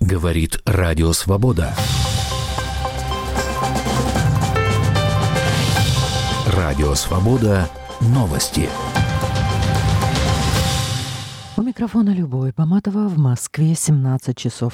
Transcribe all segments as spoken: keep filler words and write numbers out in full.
Говорит Радио Свобода. Радио Свобода. Новости. У микрофона Любовь Баматова. В Москве семнадцать часов.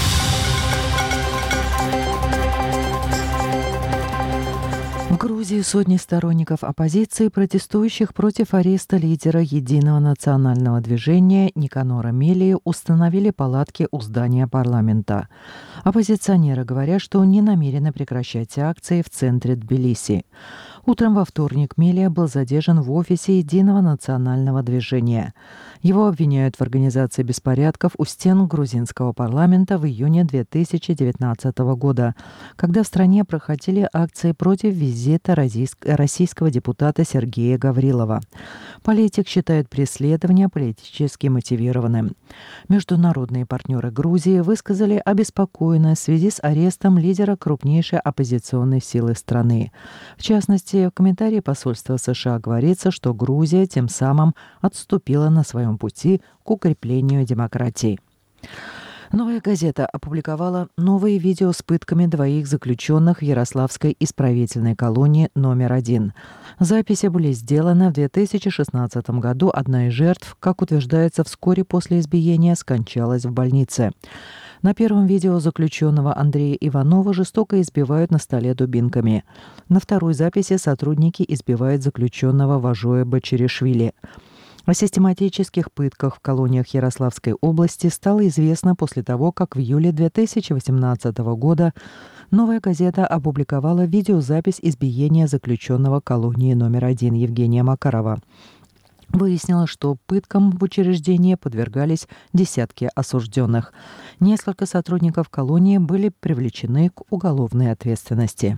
В Грузии сотни сторонников оппозиции, протестующих против ареста лидера Единого национального движения Никанора Мелии, установили палатки у здания парламента. Оппозиционеры говорят, что не намерены прекращать акции в центре Тбилиси. Утром во вторник Мелия был задержан в офисе Единого национального движения. Его обвиняют в организации беспорядков у стен грузинского парламента в июне две тысячи девятнадцатого года, когда в стране проходили акции против визита российского депутата Сергея Гаврилова. Политик считает преследование политически мотивированным. Международные партнеры Грузии высказали обеспокоенность в связи с арестом лидера крупнейшей оппозиционной силы страны. В частности, в комментарии посольства США говорится, что Грузия тем самым отступила на своем пути к укреплению демократии. «Новая газета» опубликовала новые видео с пытками двоих заключенных в Ярославской исправительной колонии номер один. Записи были сделаны в две тысячи шестнадцатом году. Одна из жертв, как утверждается, вскоре после избиения скончалась в больнице. На первом видео заключенного Андрея Иванова жестоко избивают на столе дубинками. На второй записи сотрудники избивают заключенного Важоя Бачеришвили. О систематических пытках в колониях Ярославской области стало известно после того, как в июле две тысячи восемнадцатого года «Новая газета» опубликовала видеозапись избиения заключенного колонии номер один Евгения Макарова. Выяснилось, что пыткам в учреждении подвергались десятки осужденных. Несколько сотрудников колонии были привлечены к уголовной ответственности.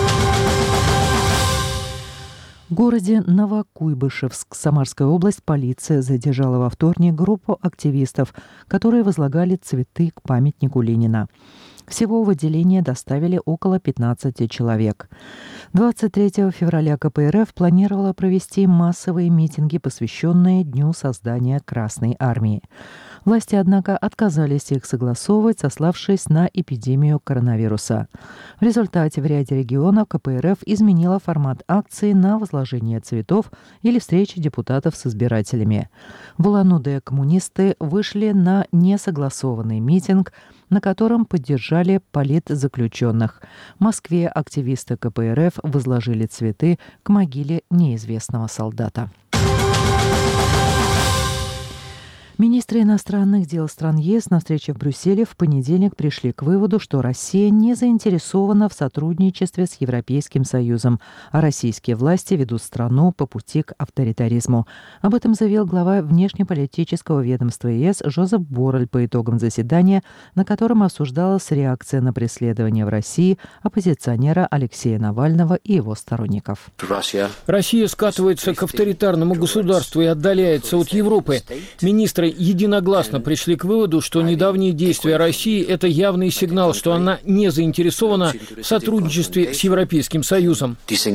В городе Новокуйбышевск, Самарская область, полиция задержала во вторник группу активистов, которые возлагали цветы к памятнику Ленина. Всего в отделение доставили около пятнадцати человек. двадцать третьего февраля ка пэ эр эф планировала провести массовые митинги, посвященные Дню создания Красной Армии. Власти, однако, отказались их согласовывать, сославшись на эпидемию коронавируса. В результате в ряде регионов ка пэ эр эф изменила формат акции на возложение цветов или встречи депутатов с избирателями. В Улан-Удэ коммунисты вышли на несогласованный митинг, на котором поддержали политзаключенных. В Москве активисты ка пэ эр эф возложили цветы к могиле неизвестного солдата. Министры иностранных дел стран ЕС на встрече в Брюсселе в понедельник пришли к выводу, что Россия не заинтересована в сотрудничестве с Европейским Союзом, а российские власти ведут страну по пути к авторитаризму. Об этом заявил глава внешнеполитического ведомства ЕС Жозеп Боррель по итогам заседания, на котором обсуждалась реакция на преследование в России оппозиционера Алексея Навального и его сторонников. Россия скатывается к авторитарному государству и отдаляется от Европы. Министры единогласно пришли к выводу, что недавние действия России – это явный сигнал, что она не заинтересована в сотрудничестве с Европейским Союзом.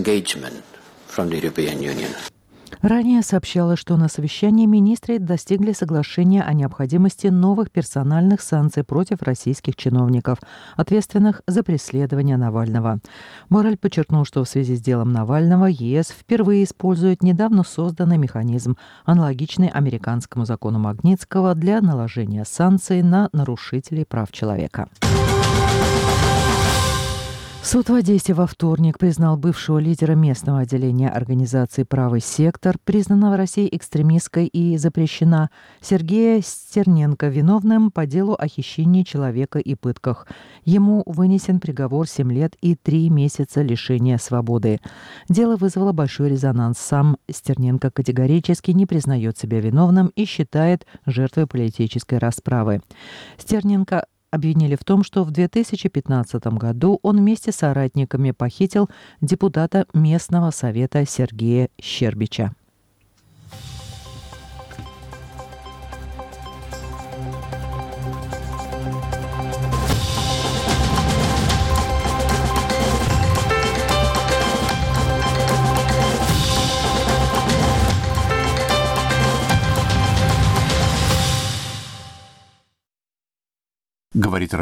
Ранее сообщалось, что на совещании министры достигли соглашения о необходимости новых персональных санкций против российских чиновников, ответственных за преследование Навального. Боррель подчеркнул, что в связи с делом Навального ЕС впервые использует недавно созданный механизм, аналогичный американскому закону Магнитского, для наложения санкций на нарушителей прав человека. Суд в Одессе во вторник признал бывшего лидера местного отделения организации «Правый сектор», признанного Россией экстремистской и запрещена, Сергея Стерненко виновным по делу о хищении человека и пытках. Ему вынесен приговор семь лет и три месяца лишения свободы. Дело вызвало большой резонанс. Сам Стерненко категорически не признает себя виновным и считает жертвой политической расправы. Стерненко обвинили в том, что в две тысячи пятнадцатом году он вместе с соратниками похитил депутата местного совета Сергея Щербича. Говорит